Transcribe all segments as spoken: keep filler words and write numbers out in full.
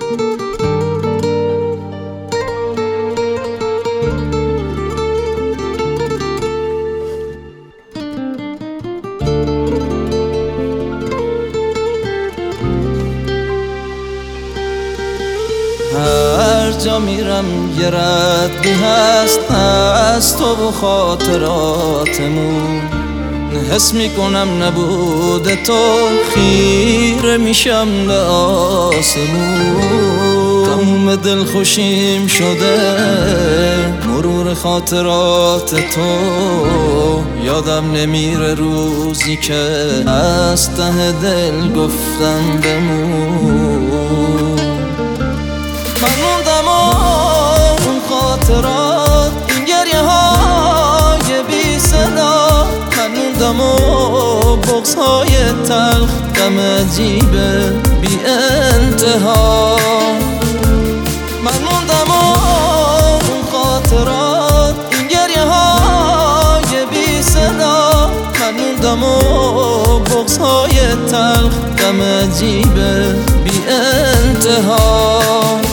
هر جا میرم یه ردی هست از تو و خاطراتمون، حس میکنم نبود تو خیره میشم به آسمون. تموم دل خوشیم شده مرور خاطرات تو، یادم نمیره روزی که از ته دل گفتم بمون. من موندم و اون خاطرات، این گریه های بی صدا، من موندم و بغض های تلخ، غم عجیب بی انتها. من موندم و اون خاطرات، این گریه های بی صدا، من موندم و بغض های تلخ، غم عجیب بی انتها.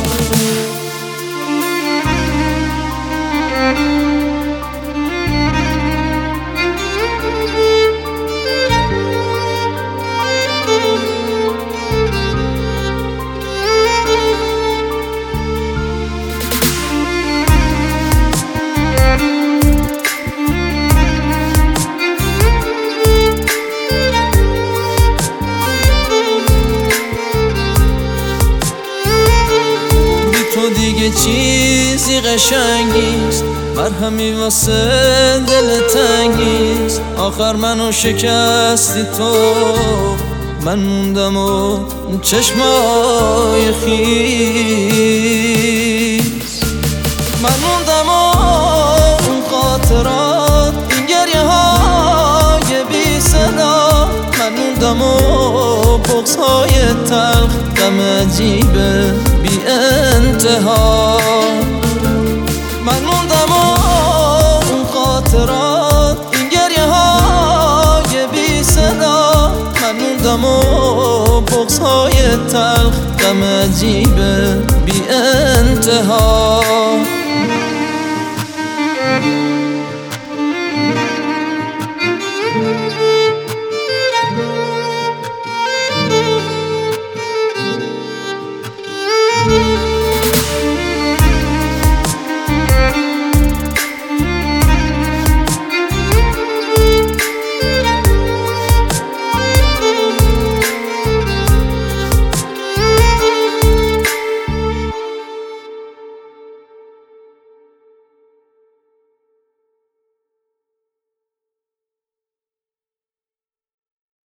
تو دیگه چیزی قشنگ نیست، مرهمی واسه دل تنگیست. آخر منو شکستی تو، من موندم و چشمای خیس. من موندم و اون خاطرات، این گریه های بی صدا، من موندم و بغض های تلخ، غم عجیب بی انتها. من موندم و اون خاطرات، این گریه های بی صدا، من موندم و بغض های تلخ، غم عجیب بی انتها.